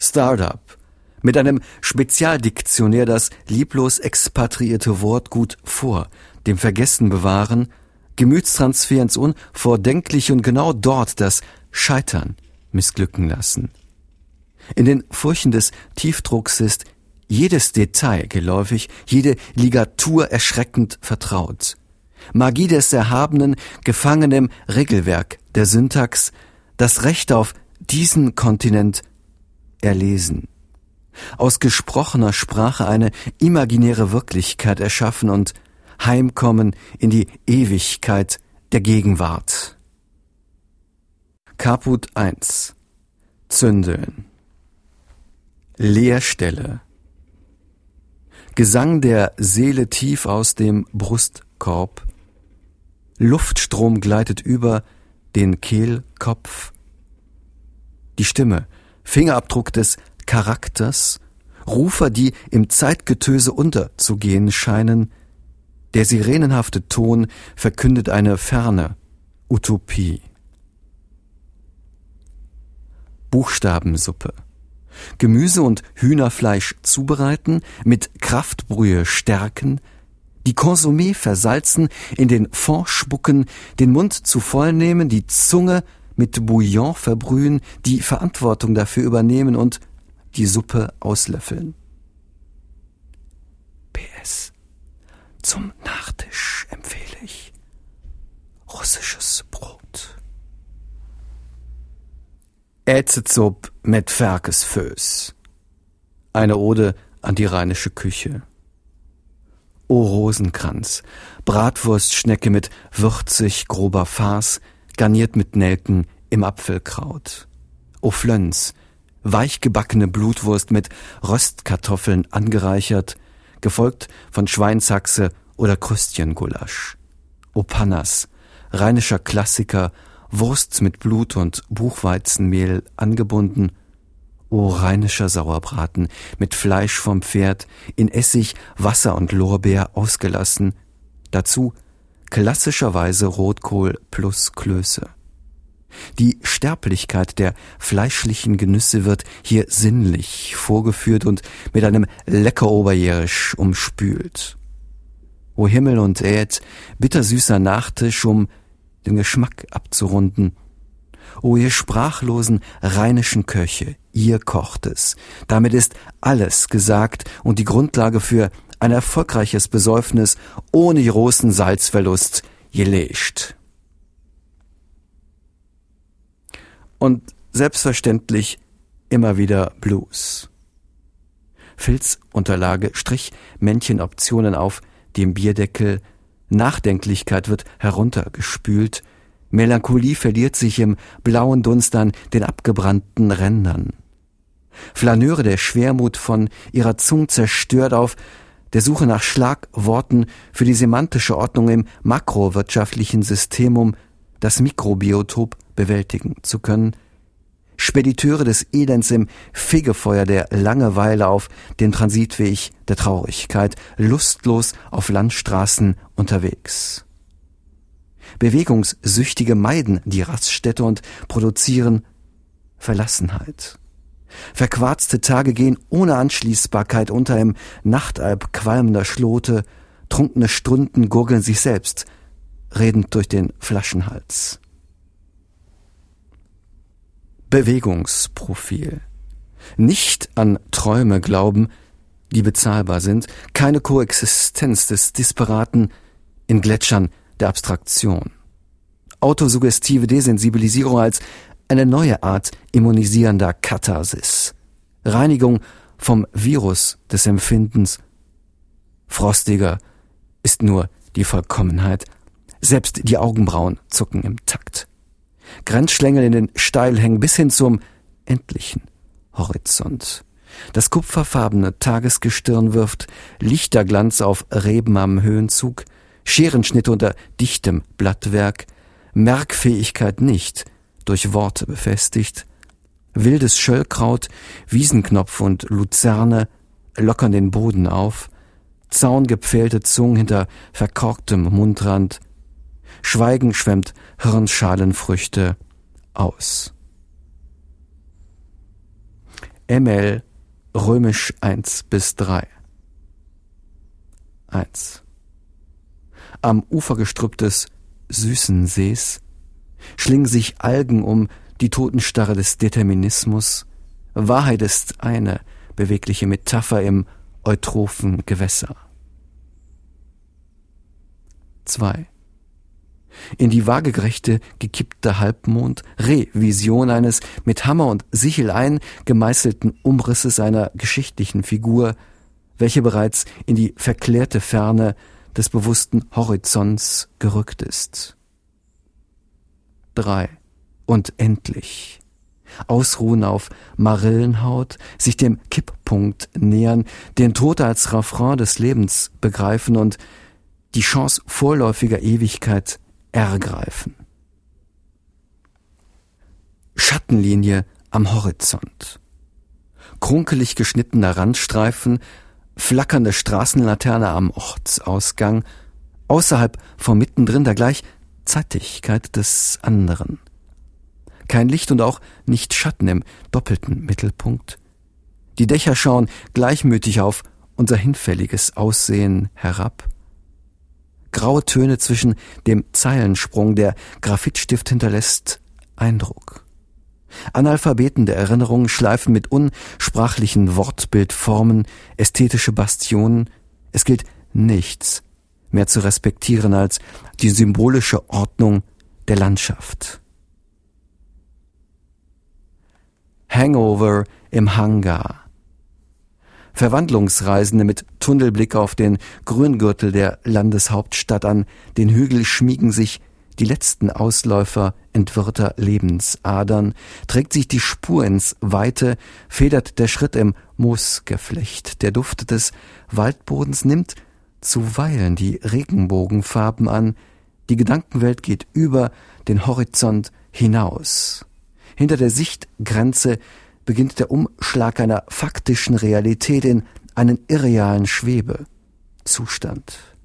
Startup. Mit einem Spezialdiktionär das lieblos expatriierte Wort gut vor, dem Vergessen bewahren, Gemütstransfer ins Unvordenkliche und genau dort das Scheitern missglücken lassen. In den Furchen des Tiefdrucks ist jedes Detail geläufig, jede Ligatur erschreckend vertraut. Magie des Erhabenen, gefangen im Regelwerk der Syntax, das Recht auf diesen Kontinent erlesen. Aus gesprochener Sprache eine imaginäre Wirklichkeit erschaffen und heimkommen in die Ewigkeit der Gegenwart. Caput 1. Zündeln. Leerstelle. Gesang der Seele tief aus dem Brustkorb. Luftstrom gleitet über den Kehlkopf. Die Stimme, Fingerabdruck des Charakters, Rufer, die im Zeitgetöse unterzugehen scheinen. Der sirenenhafte Ton verkündet eine ferne Utopie. Buchstabensuppe. Gemüse und Hühnerfleisch zubereiten, mit Kraftbrühe stärken, die Consommé versalzen, in den Fond spucken, den Mund zu voll nehmen, die Zunge mit Bouillon verbrühen, die Verantwortung dafür übernehmen und die Suppe auslöffeln. PS. Zum Nachtisch empfehle ich russisches Brot. Ätzezup mit Ferkesföß. Eine Ode an die rheinische Küche. O Rosenkranz, Bratwurstschnecke mit würzig grober Farce, garniert mit Nelken im Apfelkraut. O Flöns, weichgebackene Blutwurst mit Röstkartoffeln angereichert, gefolgt von Schweinshaxe oder Krüstchengulasch. O Pannas, rheinischer Klassiker, Wurst mit Blut und Buchweizenmehl angebunden. O rheinischer Sauerbraten, mit Fleisch vom Pferd, in Essig, Wasser und Lorbeer ausgelassen. Dazu klassischerweise Rotkohl plus Klöße. Die Sterblichkeit der fleischlichen Genüsse wird hier sinnlich vorgeführt und mit einem lecker Oberjährisch umspült. O Himmel und Erd, bittersüßer Nachtisch, um den Geschmack abzurunden. O ihr sprachlosen rheinischen Köche, ihr kocht es. Damit ist alles gesagt und die Grundlage für ein erfolgreiches Besäufnis ohne großen Salzverlust gelegt. Und selbstverständlich immer wieder Blues. Filzunterlage, Strichmännchenoptionen auf dem Bierdeckel, Nachdenklichkeit wird heruntergespült, Melancholie verliert sich im blauen Dunst an den abgebrannten Rändern. Flaneure der Schwermut von ihrer Zunge zerstört auf der Suche nach Schlagworten für die semantische Ordnung im makrowirtschaftlichen System, um das Mikrobiotop bewältigen zu können. Spediteure des Elends im Fegefeuer der Langeweile auf dem Transitweg der Traurigkeit, lustlos auf Landstraßen unterwegs. Bewegungssüchtige meiden die Raststätte und produzieren Verlassenheit. Verquarzte Tage gehen ohne Anschließbarkeit unter im Nachtalb qualmender Schlote, trunkene Stunden gurgeln sich selbst, redend durch den Flaschenhals. Bewegungsprofil. Nicht an Träume glauben, die bezahlbar sind, keine Koexistenz des Disparaten in Gletschern der Abstraktion. Autosuggestive Desensibilisierung als eine neue Art immunisierender Katharsis. Reinigung vom Virus des Empfindens. Frostiger ist nur die Vollkommenheit. Selbst die Augenbrauen zucken im Takt. Grenzschlängel in den Steilhängen bis hin zum endlichen Horizont. Das kupferfarbene Tagesgestirn wirft Lichterglanz auf Reben am Höhenzug, Scherenschnitte unter dichtem Blattwerk, Merkfähigkeit nicht durch Worte befestigt. Wildes Schöllkraut, Wiesenknopf und Luzerne lockern den Boden auf, zaungepfählte Zungen hinter verkorktem Mundrand. Schweigen schwemmt Hirnschalenfrüchte aus. ML römisch 1-3. 1. Am Ufergestrüpp des süßen Sees schlingen sich Algen um die Totenstarre des Determinismus. Wahrheit ist eine bewegliche Metapher im eutrophen Gewässer. 2. In die waagegerechte, gekippte Halbmond, Revision eines mit Hammer und Sichel eingemeißelten Umrisses einer geschichtlichen Figur, welche bereits in die verklärte Ferne des bewussten Horizonts gerückt ist. 3. Und endlich. Ausruhen auf Marillenhaut, sich dem Kipppunkt nähern, den Tod als Refrain des Lebens begreifen und die Chance vorläufiger Ewigkeit ergreifen. Schattenlinie am Horizont. Krunkelig geschnittener Randstreifen, flackernde Straßenlaterne am Ortsausgang, außerhalb vom Mittendrin der Gleichzeitigkeit des anderen. Kein Licht und auch nicht Schatten im doppelten Mittelpunkt. Die Dächer schauen gleichmütig auf unser hinfälliges Aussehen herab. Graue Töne zwischen dem Zeilensprung, der Graphitstift hinterlässt Eindruck. Analphabeten der Erinnerung schleifen mit unsprachlichen Wortbildformen ästhetische Bastionen. Es gilt nichts mehr zu respektieren als die symbolische Ordnung der Landschaft. Hangover im Hangar. Verwandlungsreisende mit Tunnelblick auf den Grüngürtel der Landeshauptstadt. An den Hügel schmiegen sich die letzten Ausläufer entwirrter Lebensadern, trägt sich die Spur ins Weite, federt der Schritt im Moosgeflecht. Der Duft des Waldbodens nimmt zuweilen die Regenbogenfarben an. Die Gedankenwelt geht über den Horizont hinaus. Hinter der Sichtgrenze beginnt der Umschlag einer faktischen Realität in einen irrealen Schwebezustand.